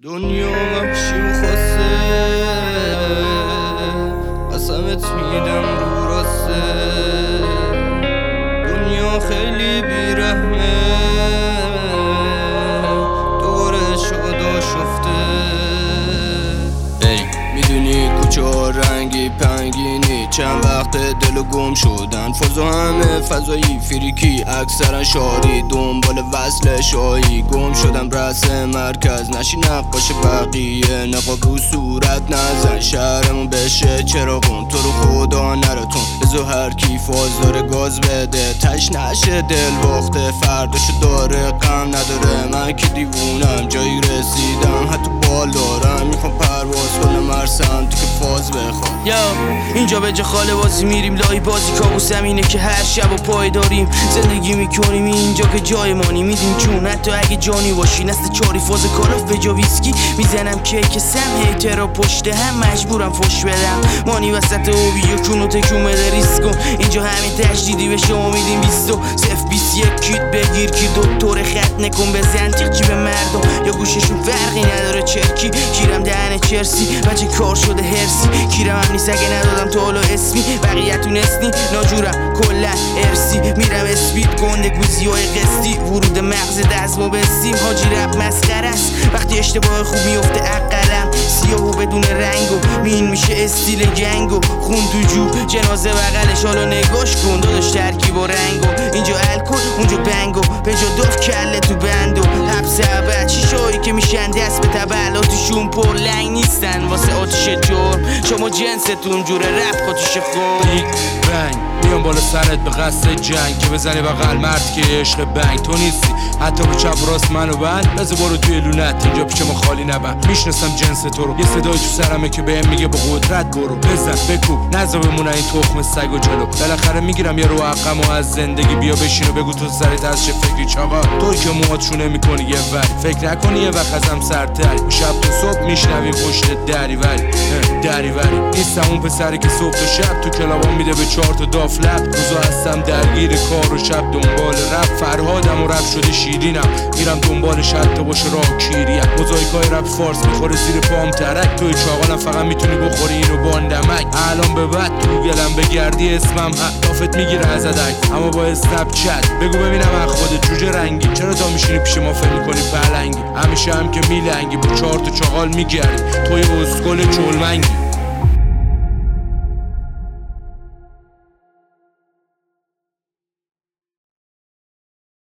دنیا وحشی و خاصه، قسمت میدم رو راسته. دنیا خیلی بیرحمه، دوره شده شفته. میدونی کوچه ها رنگی پنگینی، چند وقت دل گم شدن. فضا همه فضایی فریکی، اکثرا شاری دنبال وصل شایی. گم شدم رأس مرکز، نشی نقاش بقیه، نقاب رو صورت نزن. شهرمون بشه چراغون، تو رو خدا نراتون. بزو هر کی فاز داره گاز بده، تش نشه دل باخته، فرداشو داره غم نداره. من که دیوونم جایی رسیدم، حتی بال دارم، میخوام پرواز کنم سمتی که فاز بخوام. اینجا به جا خاله بازی میریم لای بازی، کابوس همینه که هر شب و پای داریم. زندگی میکنیم اینجا که جای مانی میدیم چون حتی اگه جانی باشی. نسل چاری فاز کالاف به جا ویسکی میزنم کیک سم، هیترا پشت هم مجبورم فش بدم. مانی وسط اوبی و کونو تکون بده ریسک کن. اینجا همین تجدیدی به شما میدیم 21 کیت بگیر کی دکتر خط نکن بزن تیغ به مردم یا گوششون فرقی نداره. چرکی کیرم دهن چرسی بچه کار شده هرسی، کیرم هم نیست اگه ندادم تو حالا اسمی. بقیه‌تون اسنی ناجورم کلا ارسی، میرم اسپید گنده گوزی های قسطی. ورود مغز دزمو بستیم حاجی رب مسخره است. وقتی اشتباه خوب میفته اقلم سیاه و بدون رنگو مین میشه استیل جنگو. خون تو جو جنازه بغلش حالا نگاش کن، داداش ترکیب و رنگو. اینجا الکل اونجا بنگو، به جا دف کله تو بندو. حبس ابد شیشایی که میشن دست به تبلاتشون پر لنگ نیستن واسه آتیش جرم. شما جنستون جوره رپ خودش خور بیگ بنگ میام بالا سرت به قصد جنگ که بزنی بغل مرد که عشق بنگ. تو نیستی حتی به چپ راست منو بند، بذار برو توی لونت اینجا پیش ما خالی نبند. میشناسم جنس تو رو، یه صدای تو سرمه که بهم میگه با قدرت برو. بزن بکوب نذار بمونه این تخم سگ و جلو. بالاخره میگیرم یه رو عقم و از زندگی بیا بشین و بگو تو سرت از چه فکری چاقا. توی که موهات شونه میکنی یه وری، فکر نکنی یه وقت ازم سرتری. شب تو صبح میشنویم پشت دری وری نیستم اون پسری که صبح تا شب تو کلابا میده به 4 تا دافلب. روزا هستم درگیر کار و شب دنبال رپ. فرهادم و رپ شده شیرینم، میرم دنبالش حتی باشه راه کیریم. موزاییکای رپ فارس میخوره زیر پام ترک. توی چاقالم فقط میتونی بخوری اینو باندمک. الان به بعد تو گلم بگردی اسمم دافت میگیره از عکس، اما با اسنپ چت بگو ببینم از خودت جوجه رنگی. چرا تا میشینی پیش ما فکر میکنی پلنگی؟ همیشه هم که میلنگی با 4 تا چاقال میگردی توی اسکل چلمنگی.